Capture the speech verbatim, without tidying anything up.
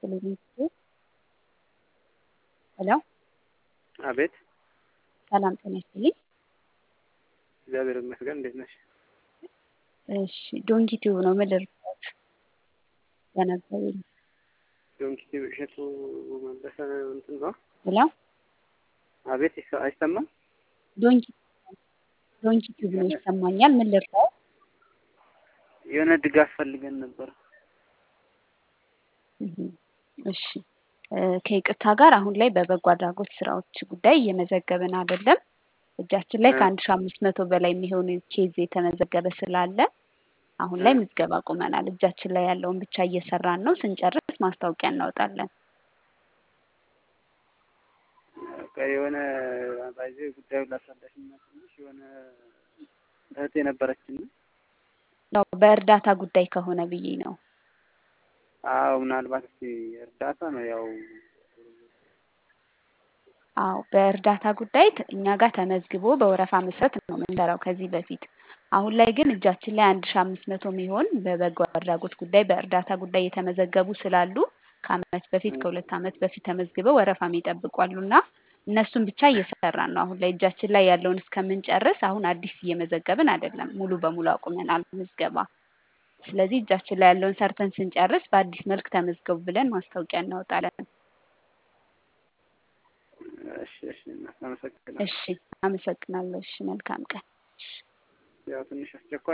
ይስጥልኝ። ሄሎ አቤት። ሰላም ጤና ይስጥልኝ። እግዚአብሔር ይመስገን። እንዴት ነሽ? እሺ ዶንኪ ቲዩብ ነው የምልርዳት ለነበሩ ዶንኪ ቲዩብ እሸቱ መለሰ እንትን ነው። ሄሎ አቤት። ይሰ- አይሰማም? ዶንኪ ዶንኪ ቲዩብ ነው ይሰማኛል። ምን ልርዳው? የሆነ ድጋፍ ፈልገን ነበር። እህ፣ እሺ እ፣ ከይቅርታ ጋር አሁን ላይ በበጎ አድራጎት ስራዎች ጉዳይ እየመዘገብን አይደለም። እጃችን ላይ እ፣ ከአንድ ሺህ አምስት መቶ በላይ የሚሆን ኬዝ የተመዘገበ ስላለ አሁን እ፣ ላይ ምዝገባ አቁመናል። እጃችን ላይ ያለውን ብቻ እየሰራን ነው። ስንጨርስ ማስታወቂያ እናወጣለን። በቃ የሆነ ባይዜ ጉዳዩ ላስረዳሽና ትንሽ የሆነ እህት የነበረችን ያው በእርዳታ ጉዳይ ከሆነ ብዬ ነው። አዎ፣ ምናልባት እስኪ እርዳታ ነው ያው አዎ በእርዳታ ጉዳይ ት- እኛ ጋር ተመዝግቦ በወረፋ መሰረት ነው የምንሰራው ከዚህ በፊት። አሁን ላይ ግን እጃችን ላይ አንድ ሺህ አምስት መቶ የሚሆን በበጎ አድራጎት ጉዳይ በእርዳታ ጉዳይ የተመዘገቡ ስላሉ ከአመት በፊት እ፣ ከሁለት አመት በፊት ተመዝግበው ወረፋ የሚጠብቁ አሉና እነሱን ብቻ እየሰራን ነው። አሁን ላይ እጃችን ላይ ያለውን እስከምንጨርስ አሁን አዲስ እየመዘገብን አይደለም። ሙሉ በሙሉ አቁመናል ምዝገባ። ስለዚህ እጃችን ላይ ያለውን ሰርተን ስንጨርስ በአዲስ መልክ ተመዝገቡ ብለን ማስታወቂያ እናወጣለን። እሺ፣ እሺ፣ አመሰግናለሁ። እሺ አመሰግናለሁ። እሺ መልካም ቀን። ያው ትንሽ አስቸኳይ